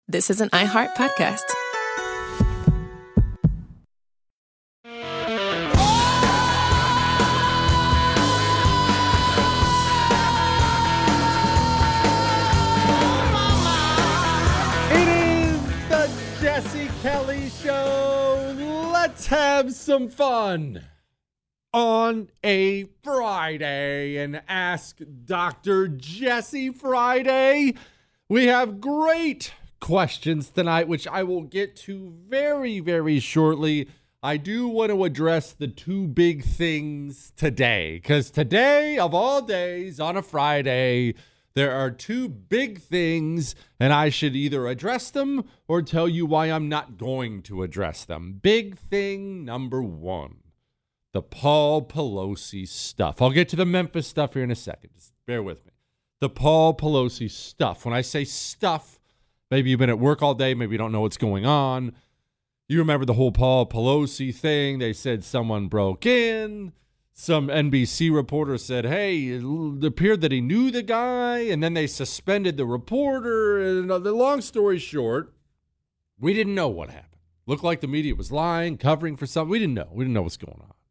This is an iHeart podcast. It is the Jesse Kelly Show. Let's have some fun on a Friday and Ask Dr. Jesse Friday. We have great questions tonight, which I will get to very, very shortly. I do want to address the two big things today, because today, of all days, on a Friday, there are two big things, and I should either address them or tell you why I'm not going to address them. Big thing number one, the Paul Pelosi stuff. I'll get to the Memphis stuff here in a second. Just bear with me. The Paul Pelosi stuff. When I say stuff, maybe you've been at work all day. Maybe you don't know what's going on. You remember the whole Paul Pelosi thing. They said someone broke in. Some NBC reporter said, hey, it appeared that he knew the guy. And then they suspended the reporter. And the long story short, we didn't know what happened. Looked like the media was lying, covering for something. We didn't know. We didn't know what's going on.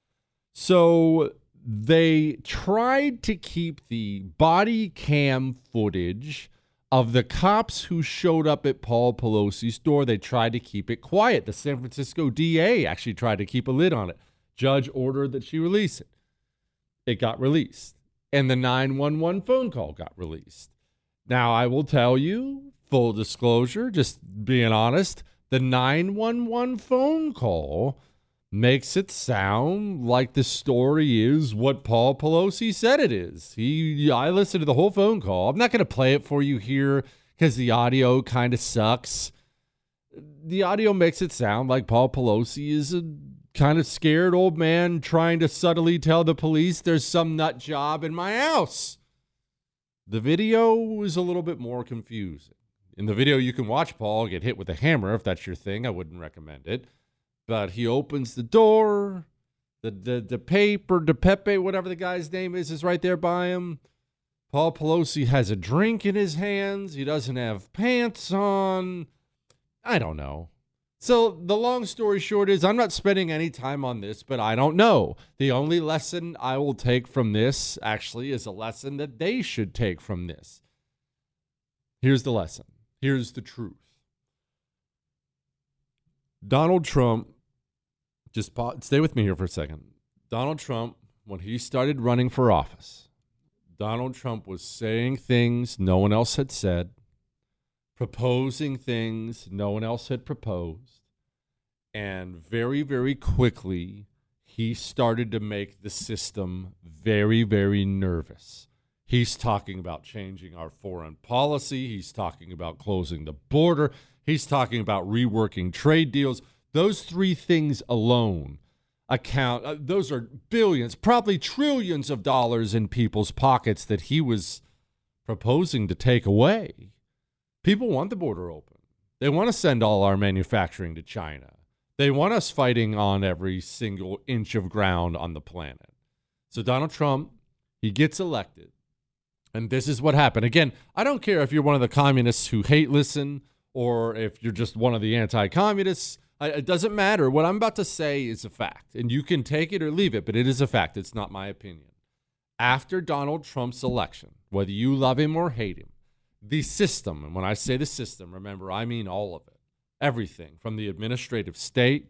So they tried to keep the body cam footage of the cops who showed up at Paul Pelosi's door. They tried to keep it quiet. The San Francisco DA actually tried to keep a lid on it. Judge ordered that she release it. It got released. And the 911 phone call got released. Now, I will tell you, full disclosure, just being honest, the 911 phone call makes it sound like the story is what Paul Pelosi said it is. I listened to the whole phone call. I'm not going to play it for you here because the audio kind of sucks. The audio makes it sound like Paul Pelosi is a kind of scared old man trying to subtly tell the police there's some nut job in my house. The video is a little bit more confusing. In the video, you can watch Paul get hit with a hammer. If that's your thing, I wouldn't recommend it. But he opens the door, the Pepe, whatever the guy's name is right there by him. Paul Pelosi has a drink in his hands. He doesn't have pants on. I don't know. So the long story short is I'm not spending any time on this, but I don't know. The only lesson I will take from this actually is a lesson that they should take from this. Here's the lesson. Here's the truth. Donald Trump, just stay with me here for a second. Donald Trump, when he started running for office, Donald Trump was saying things no one else had said, proposing things no one else had proposed, and very, very quickly, he started to make the system very, very nervous. He's talking about changing our foreign policy. He's talking about closing the border. He's talking about reworking trade deals. Those three things alone account, those are billions, probably trillions of dollars in people's pockets that he was proposing to take away. People want the border open. They want to send all our manufacturing to China. They want us fighting on every single inch of ground on the planet. So Donald Trump, he gets elected. And this is what happened. Again, I don't care if you're one of the communists who hate listen or if you're just one of the anti-communists. It doesn't matter. What I'm about to say is a fact. And you can take it or leave it, but it is a fact. It's not my opinion. After Donald Trump's election, whether you love him or hate him, the system, and when I say the system, remember, I mean all of it. Everything from the administrative state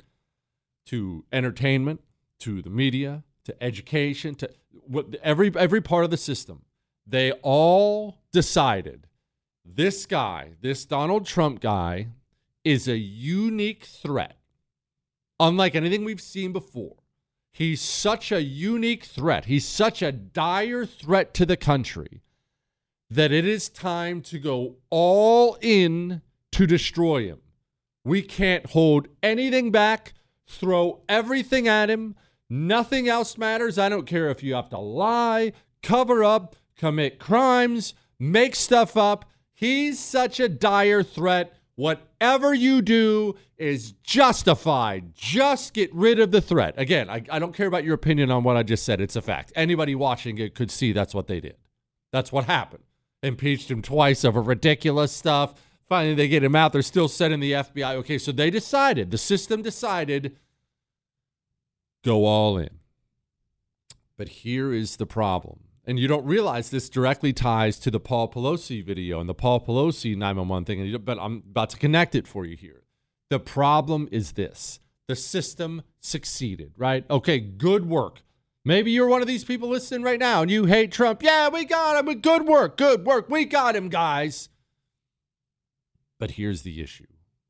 to entertainment to the media to education to every part of the system. They all decided this guy, this Donald Trump guy, is a unique threat. Unlike anything we've seen before. He's such a unique threat. He's such a dire threat to the country that it is time to go all in to destroy him. We can't hold anything back, throw everything at him. Nothing else matters. I don't care if you have to lie, cover up, commit crimes, make stuff up. He's such a dire threat. Whatever you do is justified. Just get rid of the threat. Again, I don't care about your opinion on what I just said. It's a fact. Anybody watching it could see that's what they did. That's what happened. Impeached him twice over ridiculous stuff. Finally, they get him out. They're still sending the FBI. Okay, so they decided, the system decided, go all in. But here is the problem. And you don't realize this directly ties to the Paul Pelosi video and the Paul Pelosi 911 thing, but I'm about to connect it for you here. The problem is this. The system succeeded, right? Okay, good work. Maybe you're one of these people listening right now and you hate Trump. Yeah, we got him. Good work. Good work. We got him, guys. But here's the issue.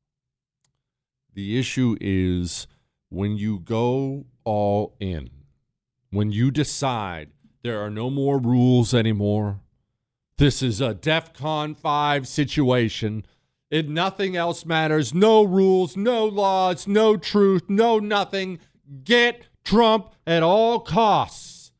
The issue is when you go all in, when you decide there are no more rules anymore, this is a DEFCON 5 situation, nothing else matters, no rules, no laws, no truth, no nothing, get Trump at all costs.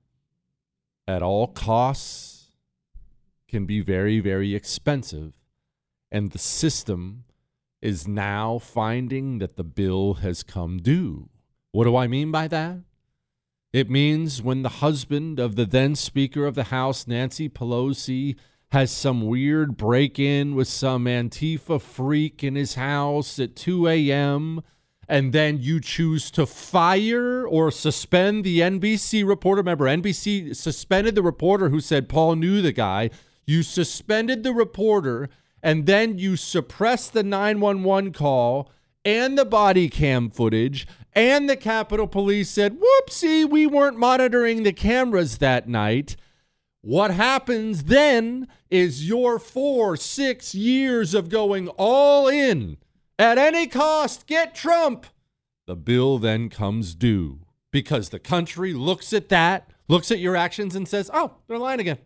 At all costs can be very, very expensive. And the system is now finding that the bill has come due. What do I mean by that? It means when the husband of the then Speaker of the House, Nancy Pelosi, has some weird break-in with some Antifa freak in his house at 2 a.m., and then you choose to fire or suspend the NBC reporter. Remember, NBC suspended the reporter who said Paul knew the guy. You suspended the reporter, and then you suppress the 911 call and the body cam footage, and the Capitol Police said, whoopsie, we weren't monitoring the cameras that night. What happens then is your 4-6 years of going all in, at any cost, get Trump. The bill then comes due because the country looks at that, looks at your actions and says, oh, they're lying again.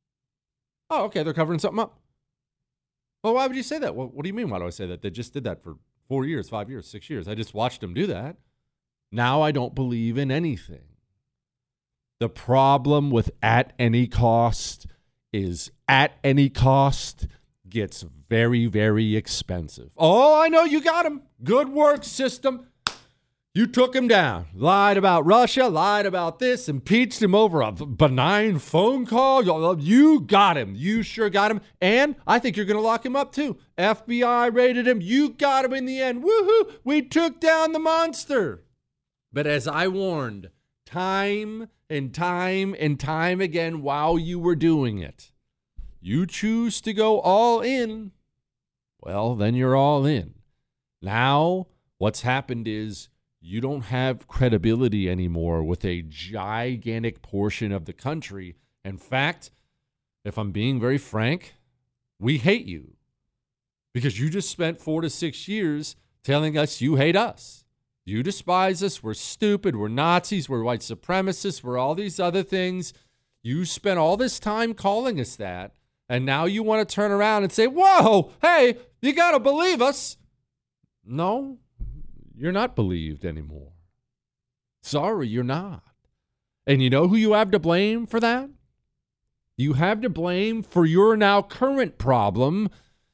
Oh, okay, they're covering something up. Well, why would you say that? Well, what do you mean, why do I say that? They just did that for 4 years, 5 years, 6 years. I just watched them do that. Now I don't believe in anything. The problem with at any cost is at any cost gets very, very expensive. Oh, I know you got him. Good work, system. You took him down. Lied about Russia, lied about this, impeached him over a benign phone call. You got him. You sure got him. And I think you're going to lock him up too. FBI raided him. You got him in the end. Woohoo! We took down the monster. But as I warned, time and time and time again while you were doing it, you choose to go all in, well, then you're all in. Now, what's happened is you don't have credibility anymore with a gigantic portion of the country. In fact, if I'm being very frank, we hate you because you just spent 4 to 6 years telling us you hate us. You despise us. We're stupid. We're Nazis. We're white supremacists. We're all these other things. You spent all this time calling us that. And now you want to turn around and say, whoa, hey, you got to believe us. No, you're not believed anymore. Sorry, you're not. And you know who you have to blame for that? You have to blame for your now current problem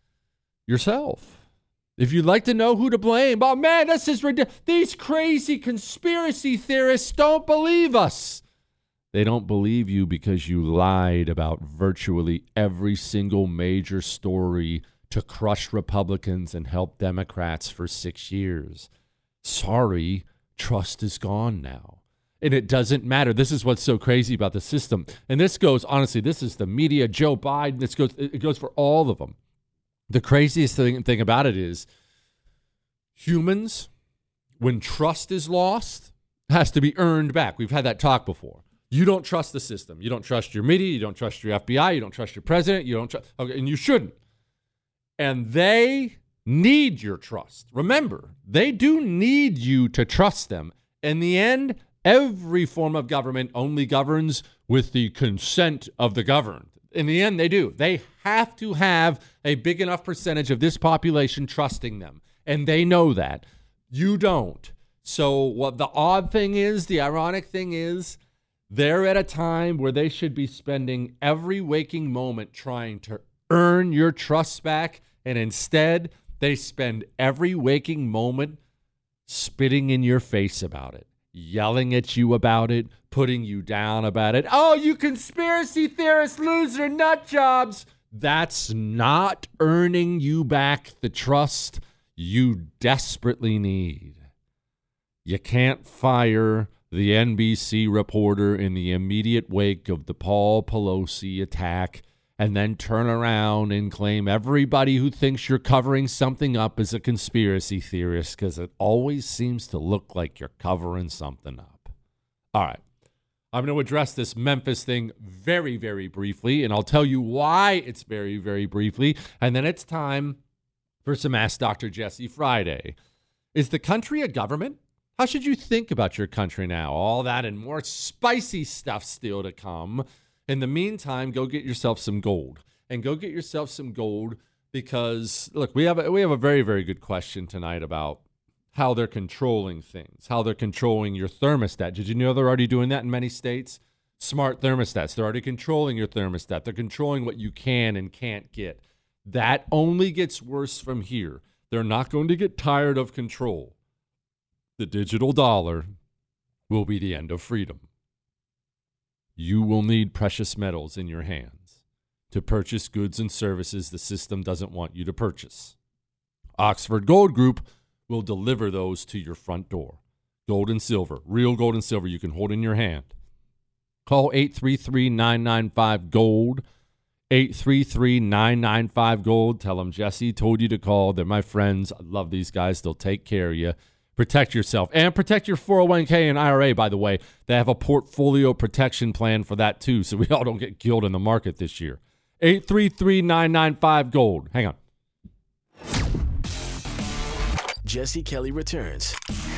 yourself. If you'd like to know who to blame, oh man, this is ridiculous. These crazy conspiracy theorists don't believe us. They don't believe you because you lied about virtually every single major story to crush Republicans and help Democrats for 6 years. Sorry, trust is gone now. And it doesn't matter. This is what's so crazy about the system. And this goes, honestly, this is the media, Joe Biden, it goes for all of them. The craziest thing about it is humans, when trust is lost, has to be earned back. We've had that talk before. You don't trust the system. You don't trust your media. You don't trust your FBI. You don't trust your president. You don't trust, okay, and you shouldn't. And they need your trust. Remember, they do need you to trust them. In the end, every form of government only governs with the consent of the governed. In the end, they do. They have to have a big enough percentage of this population trusting them. And they know that. You don't. So what the odd thing is, the ironic thing is, they're at a time where they should be spending every waking moment trying to earn your trust back. And instead, they spend every waking moment spitting in your face about it, yelling at you about it, putting you down about it. Oh, you conspiracy theorist loser nut jobs. That's not earning you back the trust you desperately need. You can't fire the NBC reporter in the immediate wake of the Paul Pelosi attack and then turn around and claim everybody who thinks you're covering something up is a conspiracy theorist, because it always seems to look like you're covering something up. All right. I'm going to address this Memphis thing very, very briefly, and I'll tell you why it's very, very briefly, and then it's time for some Ask Dr. Jesse Friday. Is the country a government? How should you think about your country now? All that and more spicy stuff still to come. In the meantime, go get yourself some gold. And go get yourself some gold because, look, we have a very, very good question tonight about how they're controlling things, how they're controlling your thermostat. Did you know they're already doing that in many states? Smart thermostats. They're already controlling your thermostat. They're controlling what you can and can't get. That only gets worse from here. They're not going to get tired of control. The digital dollar will be the end of freedom. You will need precious metals in your hands to purchase goods and services the system doesn't want you to purchase. Oxford Gold Group will deliver those to your front door. Gold and silver, real gold and silver you can hold in your hand. Call 833-995-GOLD, 833-995-GOLD. Tell them Jesse told you to call. They're my friends. I love these guys. They'll take care of you. Protect yourself and protect your 401k and IRA, by the way. They have a portfolio protection plan for that, too, so we all don't get killed in the market this year. 833-995-GOLD. Hang on. Jesse Kelly returns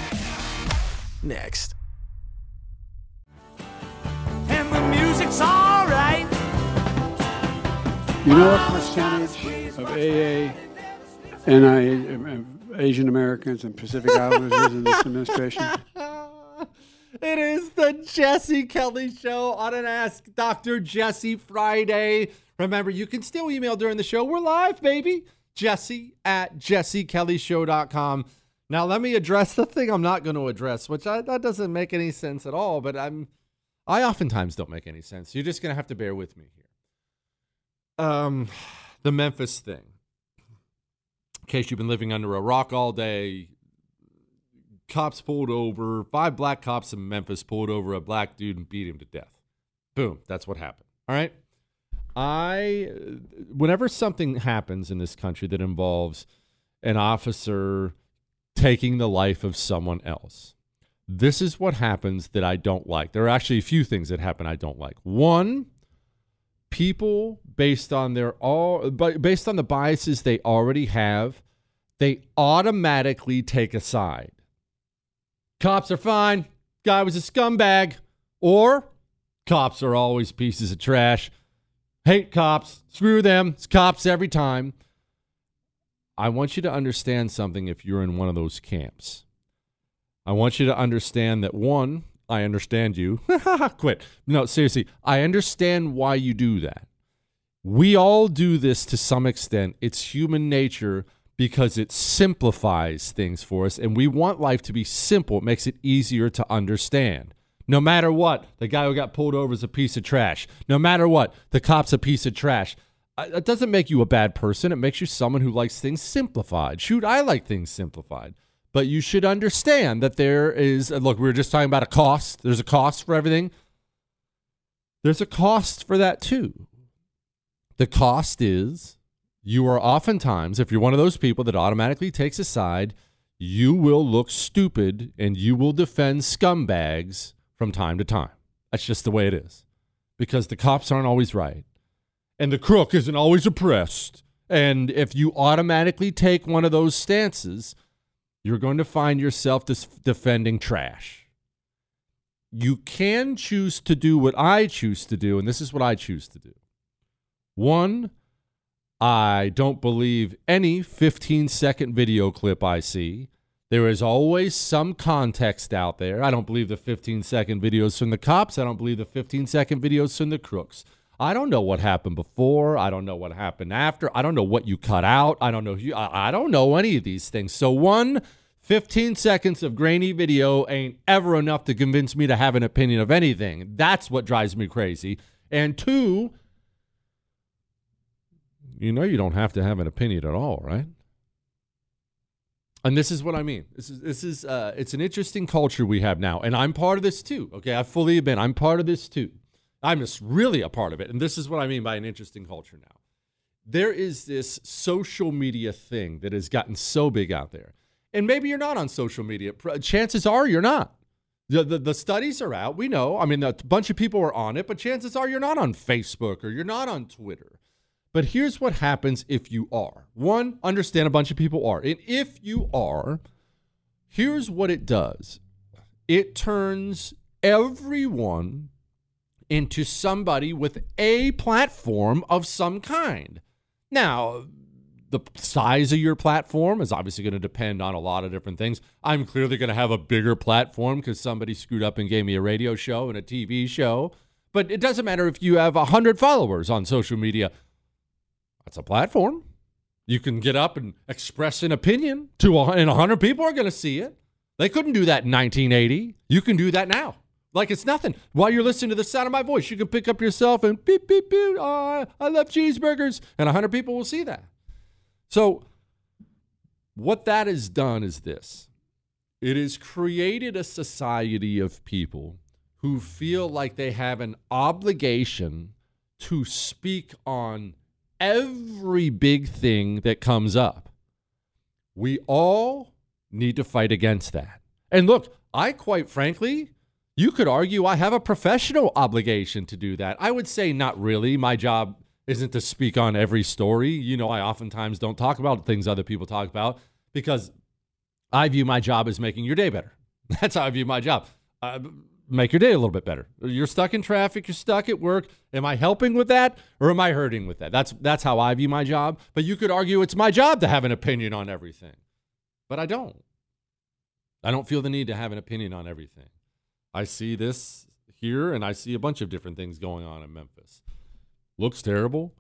next. And the music's all right. You know what percentage of AA and Asian Americans and Pacific Islanders is in this administration? It is the Jesse Kelly Show on an Ask Dr. Jesse Friday. Remember, you can still email during the show. We're live, baby. Jesse@jessekellyshow.com. Now, let me address the thing I'm not going to address, which that doesn't make any sense at all, but I oftentimes don't make any sense. You're just going to have to bear with me here. The Memphis thing. In case you've been living under a rock all day, cops pulled over, 5 black cops in Memphis pulled over a black dude and beat him to death. Boom, that's what happened. All right? Whenever something happens in this country that involves an officer taking the life of someone else, this is what happens that I don't like. There are actually a few things that happen I don't like. One, people based on the biases they already have, they automatically take a side. Cops are fine. Guy was a scumbag. Or cops are always pieces of trash. Hate cops. Screw them. It's cops every time. I want you to understand something if you're in one of those camps. I want you to understand that, one, I understand you. Quit. No, seriously. I understand why you do that. We all do this to some extent. It's human nature because it simplifies things for us, and we want life to be simple. It makes it easier to understand. No matter what, the guy who got pulled over is a piece of trash. No matter what, the cop's a piece of trash. It doesn't make you a bad person. It makes you someone who likes things simplified. Shoot, I like things simplified. But you should understand that there is, look, we were just talking about a cost. There's a cost for everything. There's a cost for that too. The cost is you are oftentimes, if you're one of those people that automatically takes a side, you will look stupid and you will defend scumbags from time to time. That's just the way it is. Because the cops aren't always right. And the crook isn't always oppressed. And if you automatically take one of those stances, you're going to find yourself defending trash. You can choose to do what I choose to do, and this is what I choose to do. One, I don't believe any 15-second video clip I see. There is always some context out there. I don't believe the 15-second videos from the cops. I don't believe the 15-second videos from the crooks. I don't know what happened before. I don't know what happened after. I don't know what you cut out. I don't know I don't know any of these things. So 15 seconds of grainy video ain't ever enough to convince me to have an opinion of anything. That's what drives me crazy. And 2, you know you don't have to have an opinion at all, right? And this is what I mean. This is it's an interesting culture we have now, and I'm part of this too. Okay, I fully admit I'm part of this too. I'm just really a part of it, and this is what I mean by an interesting culture now. There is this social media thing that has gotten so big out there, and maybe you're not on social media. Chances are you're not. The studies are out. We know. I mean, a bunch of people are on it, but chances are you're not on Facebook or you're not on Twitter. But here's what happens if you are. One, understand a bunch of people are. And if you are, here's what it does. It turns everyone into somebody with a platform of some kind. Now, the size of your platform is obviously going to depend on a lot of different things. I'm clearly going to have a bigger platform because somebody screwed up and gave me a radio show and a TV show. But it doesn't matter if you have 100 followers on social media. That's a platform. You can get up and express an opinion and 100 people are going to see it. They couldn't do that in 1980. You can do that now. Like it's nothing. While you're listening to the sound of my voice, you can pick up yourself and beep, beep, beep. Oh, I love cheeseburgers. And 100 people will see that. So what that has done is this. It has created a society of people who feel like they have an obligation to speak on every big thing that comes up. We all need to fight against that. And look, I quite frankly, you could argue I have a professional obligation to do that. I would say not really. My job isn't to speak on every story. You know, I oftentimes don't talk about things other people talk about because I view my job as making your day better. That's how I view my job. Make your day a little bit better. You're stuck in traffic. You're stuck at work. Am I helping with that or am I hurting with that? That's how I view my job. But you could argue it's my job to have an opinion on everything. But I don't. I don't feel the need to have an opinion on everything. I see this here and I see a bunch of different things going on in Memphis. Looks terrible,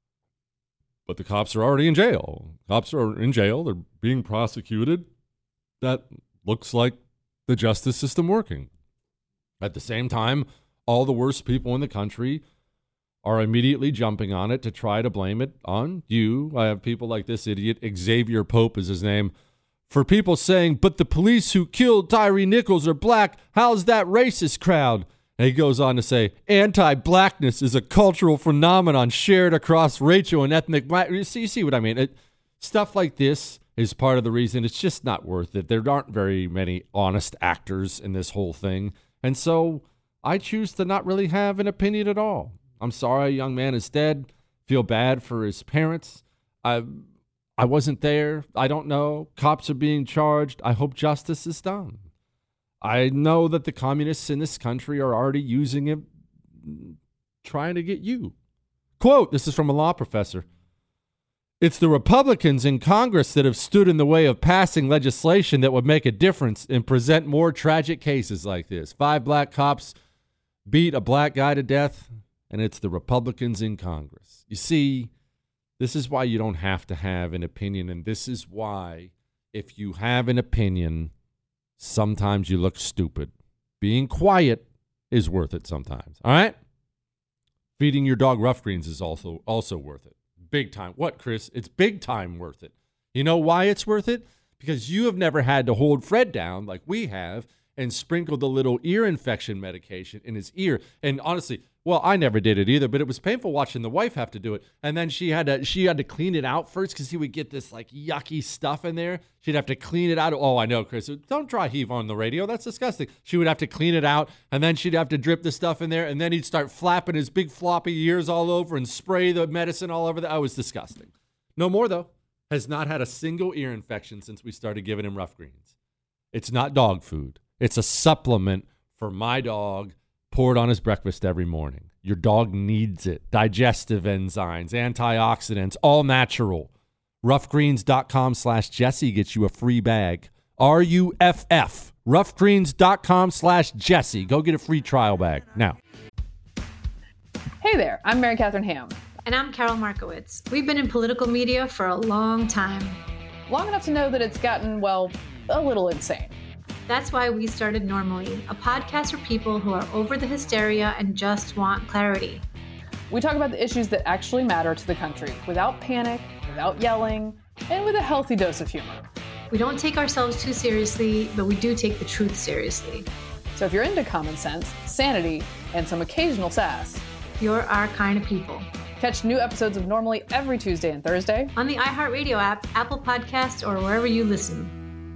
but the cops are already in jail. Cops are in jail. They're being prosecuted. That looks like the justice system working. At the same time, all the worst people in the country are immediately jumping on it to try to blame it on you. I have people like this idiot, Xavier Pope is his name, for people saying, but the police who killed Tyree Nichols are black. How's that racist crowd? And he goes on to say, anti-blackness is a cultural phenomenon shared across racial and ethnic black. You see what I mean? Stuff like this is part of the reason it's just not worth it. There aren't very many honest actors in this whole thing. And so I choose to not really have an opinion at all. I'm sorry a young man is dead. Feel bad for his parents. I wasn't there. I don't know. Cops are being charged. I hope justice is done. I know that the communists in this country are already using it, trying to get you. Quote, this is from a law professor. It's the Republicans in Congress that have stood in the way of passing legislation that would make a difference and present more tragic cases like this. 5 black cops beat a black guy to death, and it's the Republicans in Congress. You see, this is why you don't have to have an opinion, and this is why if you have an opinion, sometimes you look stupid. Being quiet is worth it sometimes, all right? Feeding your dog rough greens is also worth it. Big time. What, Chris? It's big time worth it. You know why it's worth it? Because you have never had to hold Fred down like we have and sprinkle the little ear infection medication in his ear. And honestly, well, I never did it either, but it was painful watching the wife have to do it. And then she had to clean it out first because he would get this like yucky stuff in there. She'd have to clean it out. Oh, I know, Chris. Don't dry heave on the radio. That's disgusting. She would have to clean it out, and then she'd have to drip the stuff in there, and then he'd start flapping his big floppy ears all over and spray the medicine all over. That was disgusting. No more, though. Has not had a single ear infection since we started giving him rough greens. It's not dog food. It's a supplement for my dog, poured on his breakfast every morning. Your dog needs it. Digestive enzymes, antioxidants, all natural. Roughgreens.com/Jesse gets you a free bag. RUFF. Roughgreens.com/Jesse. Go get a free trial bag now. Hey there, I'm Mary Catherine Ham. And I'm Carol Markowitz. We've been in political media for a long time. Long enough to know that it's gotten, well, a little insane. That's why we started Normally, a podcast for people who are over the hysteria and just want clarity. We talk about the issues that actually matter to the country without panic, without yelling, and with a healthy dose of humor. We don't take ourselves too seriously, but we do take the truth seriously. So if you're into common sense, sanity, and some occasional sass, You're our kind of people. catch new episodes of Normally every Tuesday and Thursday On the iHeartRadio app, Apple Podcasts, or wherever you listen.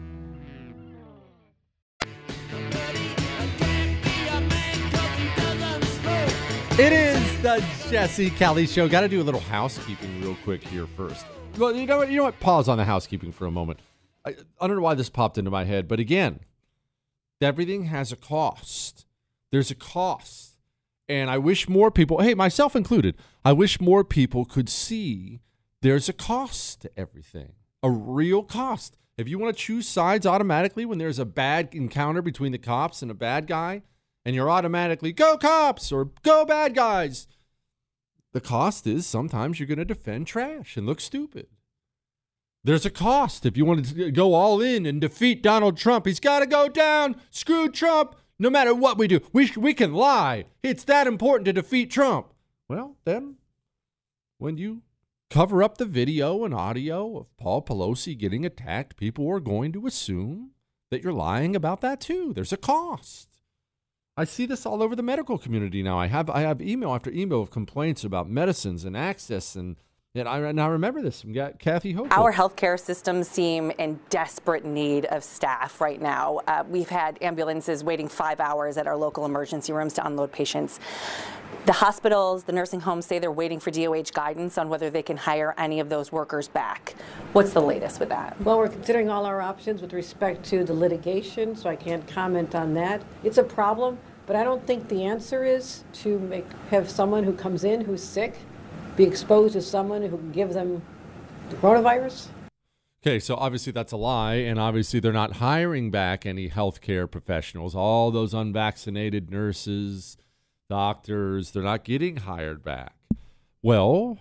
It is the Jesse Kelly Show. Got to do a little housekeeping real quick here first. Well, you know what? Pause on the housekeeping for a moment. I don't know why this popped into my head, but again, everything has a cost. There's a cost. And I wish more people, hey, myself included, I wish more people could see there's a cost to everything, a real cost. If you want to choose sides automatically when there's a bad encounter between the cops and a bad guy, and you're automatically, go cops or go bad guys, the cost is sometimes you're going to defend trash and look stupid. There's a cost if you want to go all in and defeat Donald Trump. He's got to go down. Screw Trump. No matter what we do, we can lie. It's that important to defeat Trump. Well, then, when you cover up the video and audio of Paul Pelosi getting attacked, people are going to assume that you're lying about that too. There's a cost. I see this all over the medical community now. I have email after email of complaints about medicines and access, and I remember this from Kathy Hochul. Our healthcare systems seem in desperate need of staff right now. We've had ambulances waiting 5 hours at our local emergency rooms to unload patients. The hospitals, the nursing homes say they're waiting for DOH guidance on whether they can hire any of those workers back. What's the latest with that? Well, we're considering all our options with respect to the litigation, so I can't comment on that. It's a problem, but I don't think the answer is to have someone who comes in who's sick be exposed to someone who can give them the coronavirus. Okay, so obviously that's a lie, and obviously they're not hiring back any healthcare professionals. All those unvaccinated nurses, doctors, they're not getting hired back. Well,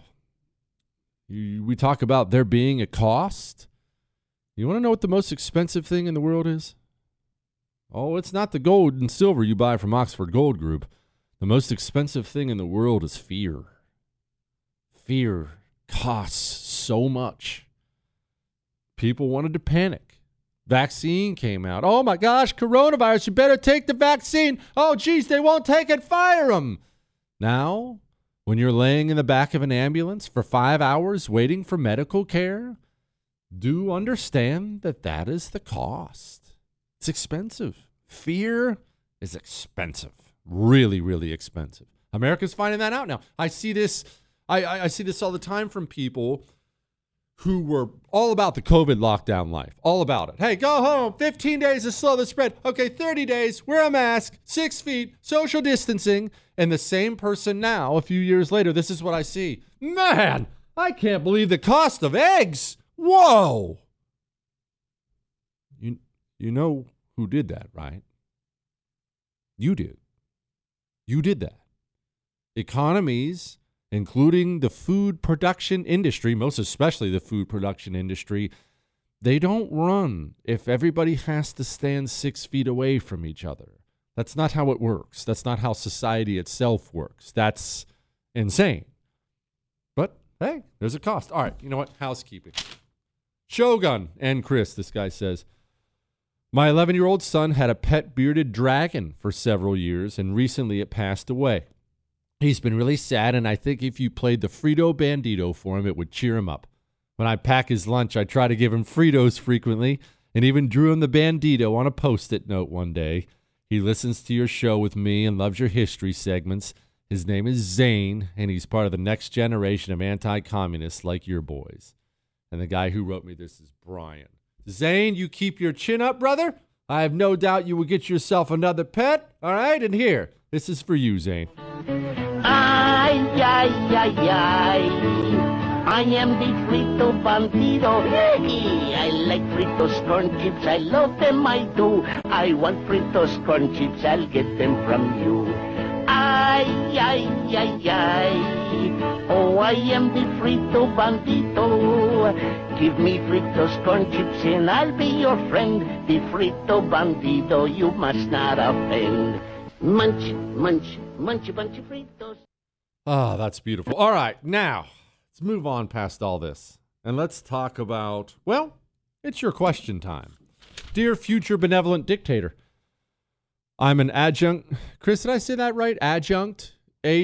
we talk about there being a cost. You want to know what the most expensive thing in the world is? Oh, it's not the gold and silver you buy from Oxford Gold Group. The most expensive thing in the world is fear. Fear costs so much. People wanted to panic. Vaccine came out. Oh my gosh, coronavirus, you better take the vaccine. Oh geez, they won't take it, fire them. Now, when you're laying in the back of an ambulance for 5 hours waiting for medical care, do understand that that is the cost. It's expensive. Fear is expensive. Really, really expensive. America's finding that out now. I see this all the time from people who were all about the COVID lockdown life, all about it. Hey, go home, 15 days to slow the spread. Okay, 30 days, wear a mask, 6 feet, social distancing. And the same person now, a few years later, this is what I see. Man, I can't believe the cost of eggs. Whoa. You know who did that, right? You did. You did that. Economies, including the food production industry, most especially the food production industry, they don't run if everybody has to stand 6 feet away from each other. That's not how it works. That's not how society itself works. That's insane. But, hey, there's a cost. All right, you know what? Housekeeping. Shogun and Chris, this guy says, my 11-year-old son had a pet bearded dragon for several years, and recently it passed away. He's been really sad, and I think if you played the Frito Bandito for him, it would cheer him up. When I pack his lunch, I try to give him Fritos frequently, and even drew him the Bandito on a Post-it note one day. He listens to your show with me and loves your history segments. His name is Zane, and he's part of the next generation of anti-communists like your boys. And the guy who wrote me this is Brian. Zane, you keep your chin up, brother. I have no doubt you will get yourself another pet. All right, and here, this is for you, Zane. Ay, ay, ay, ay. I am the Frito Bandito. I like Fritos corn chips. I love them, I do. I want Fritos corn chips. I'll get them from you. Ay, ay, ay, ay. Oh, I am the Frito Bandito. Give me Fritos corn chips and I'll be your friend. The Frito Bandito, you must not offend. Munch, munch, munch a bunch of Fritos. Oh, that's beautiful. All right, now let's move on past all this. And let's talk about, well, it's your question time. Dear future benevolent dictator, I'm an adjunct. Chris, did I say that right? Adjunct?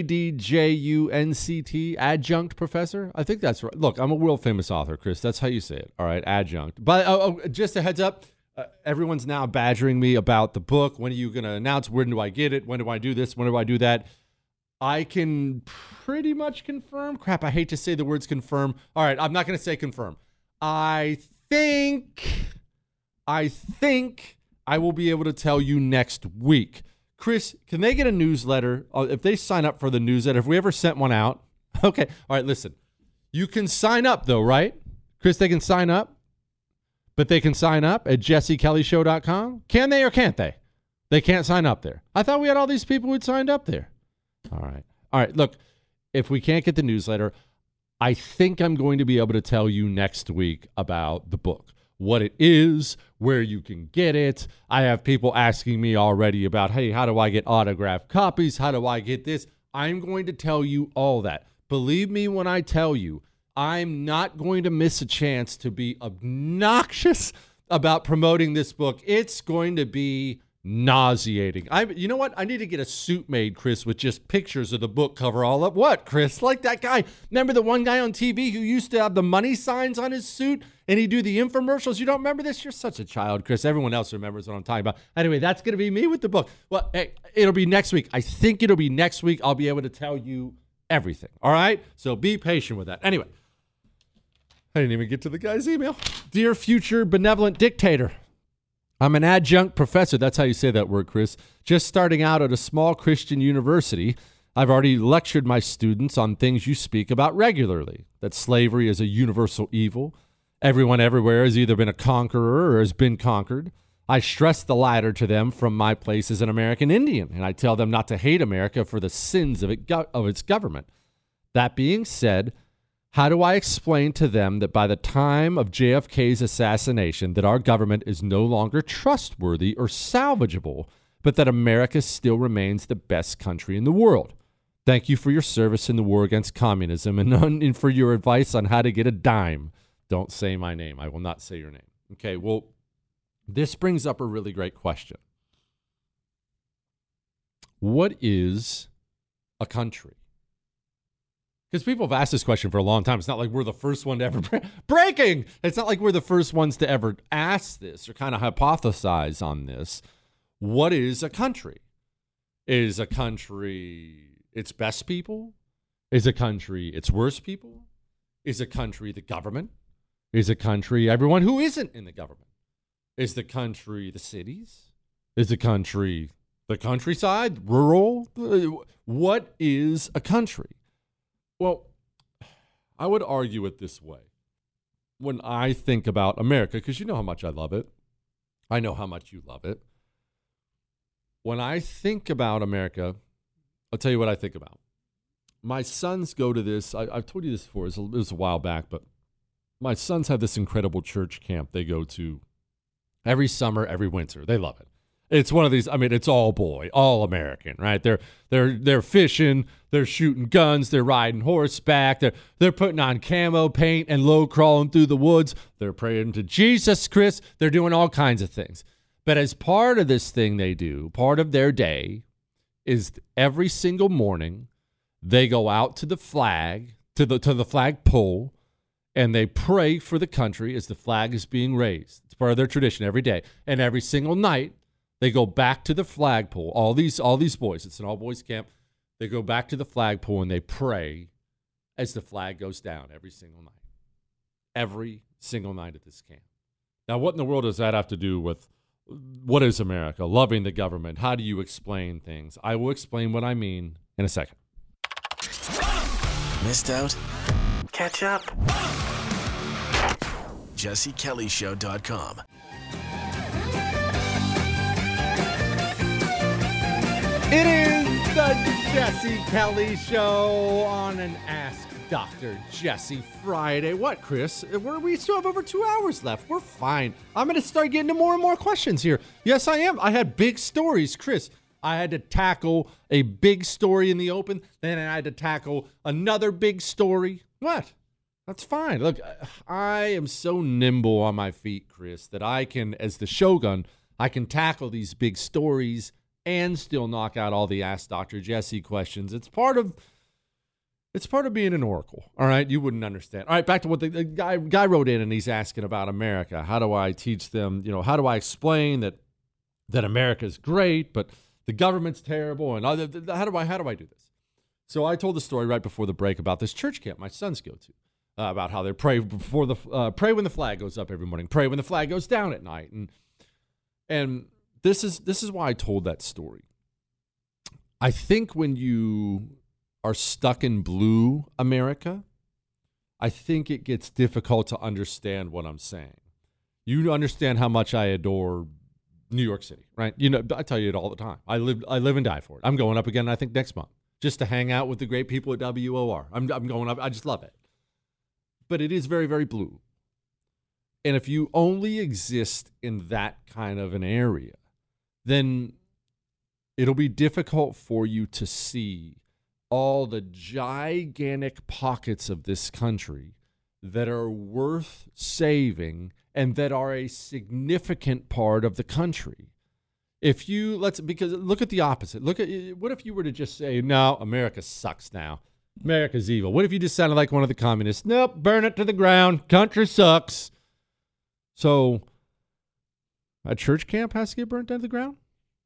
ADJUNCT, adjunct professor? I think that's right. Look, I'm a world famous author, Chris. That's how you say it. All right, adjunct. But just a heads up, everyone's now badgering me about the book. When are you going to announce? When do I get it? When do I do this? When do I do that? I can pretty much confirm. Crap, I hate to say the words confirm. All right, I'm not going to say confirm. I think I will be able to tell you next week. Chris, can they get a newsletter? If they sign up for the newsletter, if we ever sent one out? Okay. All right, listen. You can sign up, though, right? Chris, they can sign up? But they can sign up at jessekellyshow.com? Can they or can't they? They can't sign up there. I thought we had all these people who'd signed up there. All right. All right, look, if we can't get the newsletter, I think I'm going to be able to tell you next week about the book. What it is, where you can get it. I have people asking me already about, hey, how do I get autographed copies? How do I get this? I'm going to tell you all that. Believe me when I tell you, I'm not going to miss a chance to be obnoxious about promoting this book. It's going to be nauseating. You know what? I need to get a suit made, Chris, with just pictures of the book cover all up. What, Chris? Like that guy. Remember the one guy on TV who used to have the money signs on his suit and he'd do the infomercials? You don't remember this? You're such a child, Chris. Everyone else remembers what I'm talking about. Anyway, that's going to be me with the book. Well, hey, it'll be next week. I think it'll be next week. I'll be able to tell you everything. All right? So be patient with that. Anyway, I didn't even get to the guy's email. Dear future benevolent dictator, I'm an adjunct professor. That's how you say that word, Chris. Just starting out at a small Christian university. I've already lectured my students on things you speak about regularly, that slavery is a universal evil. Everyone everywhere has either been a conqueror or has been conquered. I stress the latter to them from my place as an American Indian, and I tell them not to hate America for the sins of its government. That being said, how do I explain to them that by the time of JFK's assassination that our government is no longer trustworthy or salvageable, but that America still remains the best country in the world? Thank you for your service in the war against communism and for your advice on how to get a dime. Don't say my name. I will not say your name. Okay, well, this brings up a really great question. What is a country? Because people have asked this question for a long time. It's not like we're the first one to ever breaking. It's not like we're the first ones to ever ask this or kind of hypothesize on this. What is a country? Is a country its best people? Is a country its worst people? Is a country the government? Is a country everyone who isn't in the government? Is the country the cities? Is the country the countryside, rural? What is a country? Well, I would argue it this way. When I think about America, because you know how much I love it. I know how much you love it. When I think about America, I'll tell you what I think about. My sons go to this. I've told you this before. It was a while back, but my sons have this incredible church camp they go to every summer, every winter. They love it. It's one of these, I mean, it's all boy, all American, right? They're fishing, they're shooting guns, they're riding horseback, they're putting on camo paint and low crawling through the woods. They're praying to Jesus, Chris. They're doing all kinds of things. But as part of this thing they do, part of their day is every single morning they go out to the flag, to the flagpole, and they pray for the country as the flag is being raised. It's part of their tradition every day. And every single night, they go back to the flagpole. All these boys, it's an all-boys camp. They go back to the flagpole and they pray as the flag goes down every single night. Every single night at this camp. Now, what in the world does that have to do with what is America? Loving the government. How do you explain things? I will explain what I mean in a second. Missed out? Catch up. JesseKellyShow.com. It is the Jesse Kelly Show on an Ask Dr. Jesse Friday. What, Chris? We still have over 2 hours left. We're fine. I'm going to start getting to more and more questions here. Yes, I am. I had big stories, Chris. I had to tackle a big story in the open. Then I had to tackle another big story. What? That's fine. Look, I am so nimble on my feet, Chris, that I can, as the Shogun, I can tackle these big stories and still knock out all the Ask Dr. Jesse questions. It's part of being an oracle. All right, you wouldn't understand. All right, back to what the guy wrote in, and he's asking about America. How do I teach them? How do I explain that America's great, but the government's terrible? And how do I do this? So I told the story right before the break about this church camp my sons go to. About how they pray pray when the flag goes up every morning, pray when the flag goes down at night, and this is why I told that story. I think when you are stuck in blue America, I think it gets difficult to understand what I'm saying. You understand how much I adore New York City, right? I tell you it all the time. I live and die for it. I'm going up again, I think, next month, just to hang out with the great people at WOR. I'm going up. I just love it. But it is very, very blue. And if you only exist in that kind of an area, then it'll be difficult for you to see all the gigantic pockets of this country that are worth saving and that are a significant part of the country. Because look at the opposite. What if you were to just say, no, America sucks now. America's evil. What if you just sounded like one of the communists? Nope, burn it to the ground. Country sucks. So a church camp has to get burnt down to the ground?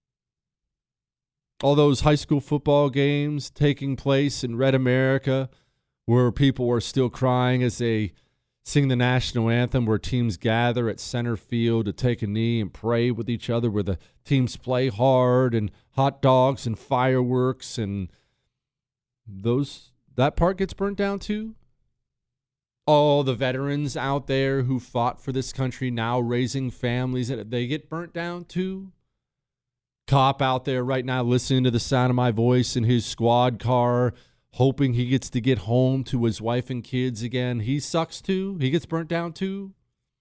All those high school football games taking place in Red America where people are still crying as they sing the national anthem, where teams gather at center field to take a knee and pray with each other, where the teams play hard and hot dogs and fireworks, and that part gets burnt down too? All the veterans out there who fought for this country now raising families, they get burnt down too? Cop out there right now listening to the sound of my voice in his squad car, hoping he gets to get home to his wife and kids again. He sucks too? He gets burnt down too?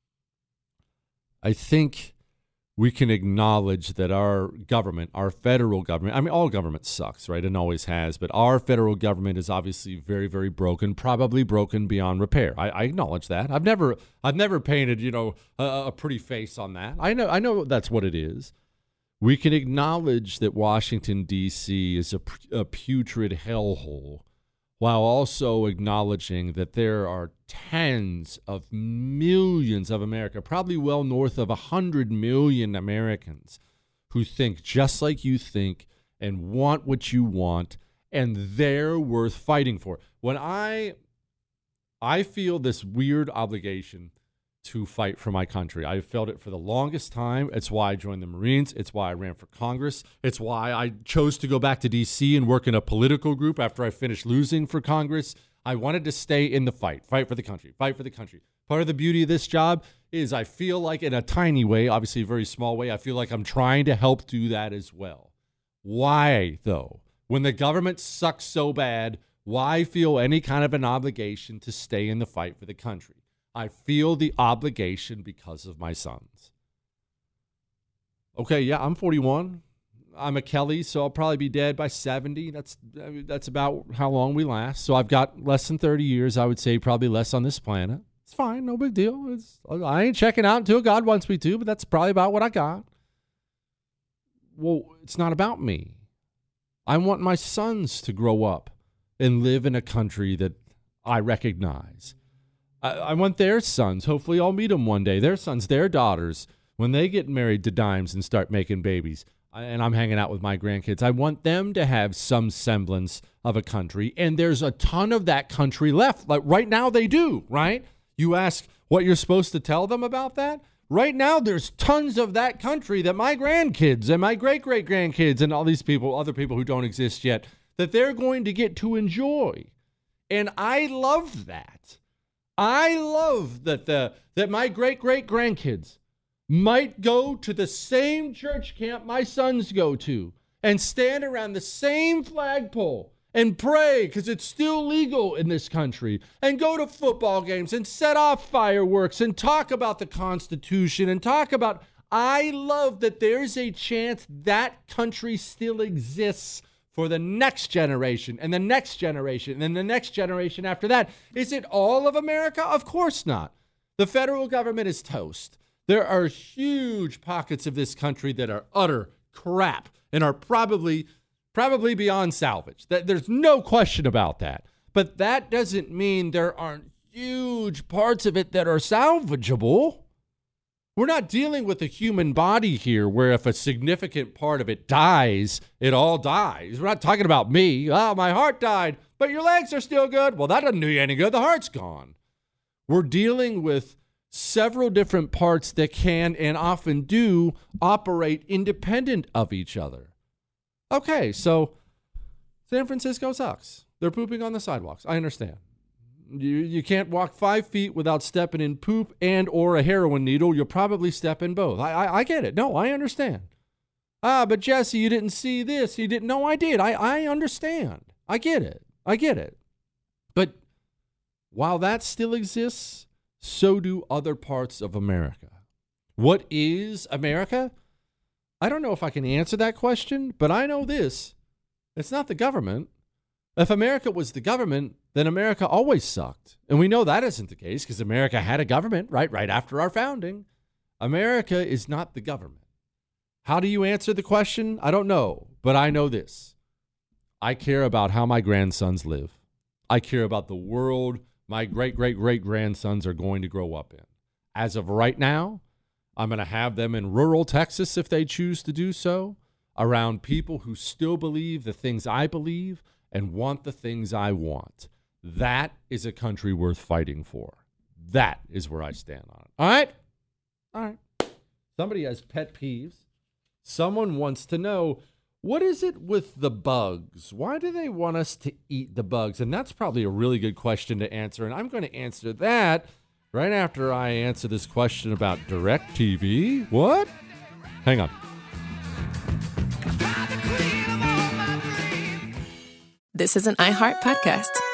I think we can acknowledge that our government, our federal government, I mean, all government sucks, right? And always has, but our federal government is obviously very, very broken, probably broken beyond repair. I acknowledge that. I've never painted, a pretty face on that. I know that's what it is. We can acknowledge that Washington, D.C. is a putrid hellhole, while also acknowledging that there are tens of millions of America, probably well north of 100 million Americans, who think just like you think and want what you want, and they're worth fighting for. When I feel this weird obligation to fight for my country. I've felt it for the longest time. It's why I joined the Marines. It's why I ran for Congress. It's why I chose to go back to D.C. and work in a political group after I finished losing for Congress. I wanted to stay in the fight for the country, fight for the country. Part of the beauty of this job is I feel like, in a tiny way, obviously a very small way, I feel like I'm trying to help do that as well. Why, though? When the government sucks so bad, why feel any kind of an obligation to stay in the fight for the country? I feel the obligation because of my sons. Okay, yeah, I'm 41. I'm a Kelly, so I'll probably be dead by 70. That's about how long we last. So I've got less than 30 years, I would say, probably less on this planet. It's fine, no big deal. I ain't checking out until God wants me to, but that's probably about what I got. Well, it's not about me. I want my sons to grow up and live in a country that I recognize. I want their sons. Hopefully I'll meet them one day. Their sons, their daughters, when they get married to dimes and start making babies, and I'm hanging out with my grandkids, I want them to have some semblance of a country. And there's a ton of that country left. Like right now they do, right? You ask what you're supposed to tell them about that? Right now there's tons of that country that my grandkids and my great-great-grandkids and all these people, other people who don't exist yet, that they're going to get to enjoy. And I love that. I love that my great-great-grandkids might go to the same church camp my sons go to and stand around the same flagpole and pray, because it's still legal in this country, and go to football games and set off fireworks and talk about the Constitution and talk about I love that there's a chance that country still exists for the next generation and the next generation and then the next generation after that. Is it all of America? Of course not. The federal government is toast. There are huge pockets of this country that are utter crap and are probably beyond salvage. There's no question about that. But that doesn't mean there aren't huge parts of it that are salvageable. We're not dealing with the human body here where if a significant part of it dies, it all dies. We're not talking about me. Oh, my heart died, but your legs are still good. Well, that doesn't do you any good. The heart's gone. We're dealing with several different parts that can and often do operate independent of each other. Okay, so San Francisco sucks. They're pooping on the sidewalks. I understand. You can't walk 5 feet without stepping in poop and or a heroin needle. You'll probably step in both. I get it. No, I understand. But Jesse, you didn't see this. You didn't. No, I did. I understand. I get it. But while that still exists, so do other parts of America. What is America? I don't know if I can answer that question, but I know this. It's not the government. If America was the government, then America always sucked. And we know that isn't the case because America had a government right after our founding. America is not the government. How do you answer the question? I don't know, but I know this. I care about how my grandsons live. I care about the world my great-great-great-grandsons are going to grow up in. As of right now, I'm going to have them in rural Texas if they choose to do so, around people who still believe the things I believe and want the things I want. That is a country worth fighting for. That is where I stand on it. All right. Somebody has pet peeves. Someone wants to know, what is it with the bugs? Why do they want us to eat the bugs? And that's probably a really good question to answer. And I'm going to answer that right after I answer this question about DirecTV. What? Hang on. This is an iHeart podcast.